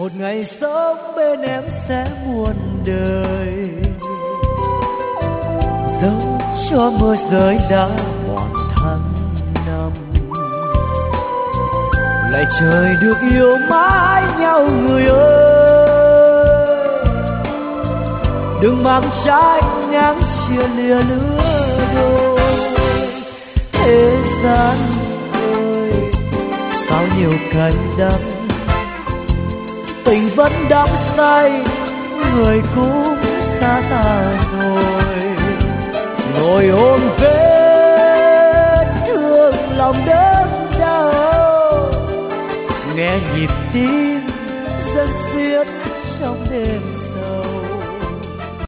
một ngày sống bên em sẽ muôn đời. Dẫu cho mưa rơi đã mòn tháng năm, lại trời được yêu mãi nhau người ơi. Đừng mang trái ngang chia lìa lứa đôi. Thế gian ơi sao nhiều cay đắng, tình vẫn đắm say, người cũng xa ta rồi. Ngồi ôm vết thương lòng đớn đau, nghe nhịp tim dần xiết trong đêm